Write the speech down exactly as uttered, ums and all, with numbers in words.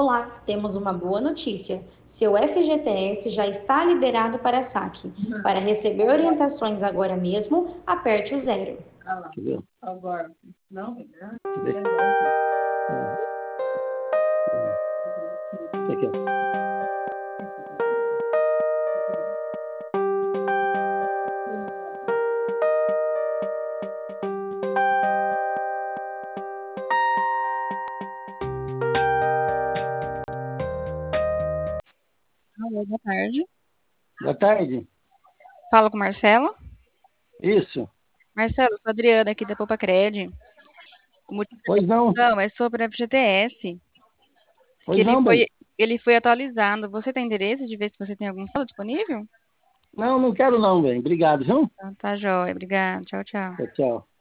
Olá, temos uma boa notícia. Seu F G T S já está liberado para saque. Para receber orientações agora mesmo, aperte o zero. Ah lá. Entendeu? Agora. Não, né? Entendeu? Isso aqui, ó. Alô, boa tarde. Boa tarde. Fala com o Marcelo. Isso. Marcelo, sou a Adriana aqui da Popacred. O motivo Pois da não. ligação é sobre o F G T S, que Pois ele não, foi, bem. ele foi atualizado. Você tem interesse de ver se você tem algum saldo disponível? Não, não quero não, bem. Obrigado, viu? Então, tá joia. Obrigada. Tchau, tchau. Tchau, tchau.